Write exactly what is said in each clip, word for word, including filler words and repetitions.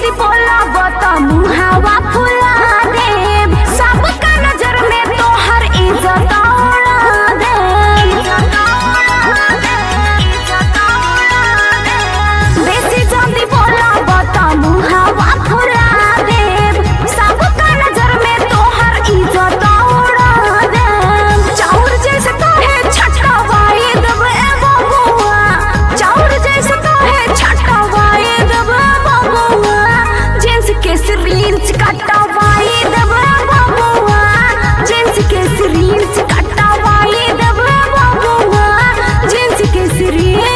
जल्दी बोला बता मुहावा फुला दे सबका नजर में तो हर इज्जत उड़ा दे बेसी जल्दी बोला बता मुहावा फुला दे सबका नजर में तो हर इज्जत उड़ा दे चाउर जैसे तो है छटका वाई दब ए बबुआ चाउर जैसे तो है छटका वाई दब बबुआ जेंस के सिरिंज कटा वाई दब बबुआ जेंस के सिरिंज कटा वाई दब बबुआ जेंस के सिरिंज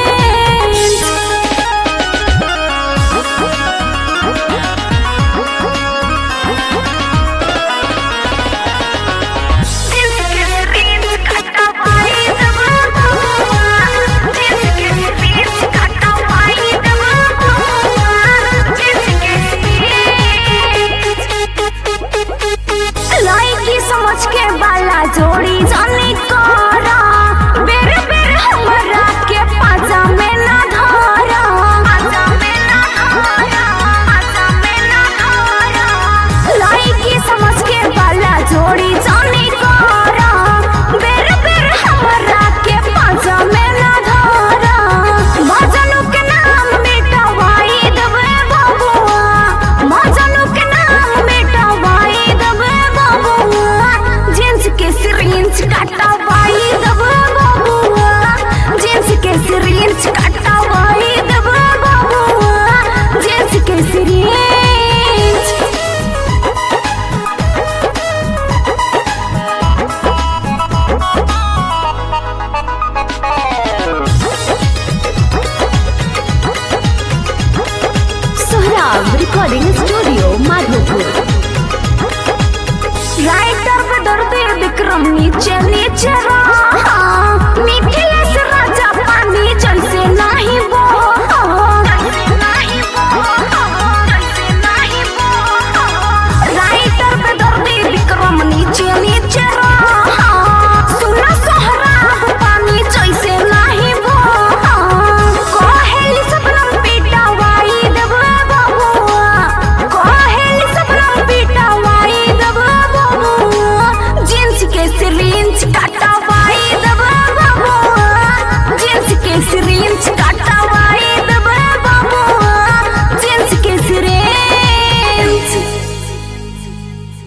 समझ के बाला जोड़ी जाने करा बेर बेर हमरा के पाजा में ना धरा पाजा में ना धरा पाजा में ना धरा लाइकी समझ के बाला जोड़ी जाने करा बेर बेर हमरा के पाजा में ना धरा मजनू के नाम मिटवाई दबे बबुआ मजनू के नाम मिटवाई दबे बबुआ जेंस के सिरिंज काटा वाई दब बबुआ जेंस के सिरिंज काटा वाई दब बबुआ जेंस के syringe Sohrab recording studio Madhopur writer पे दर्द विक्रम नीचे नीचे रहा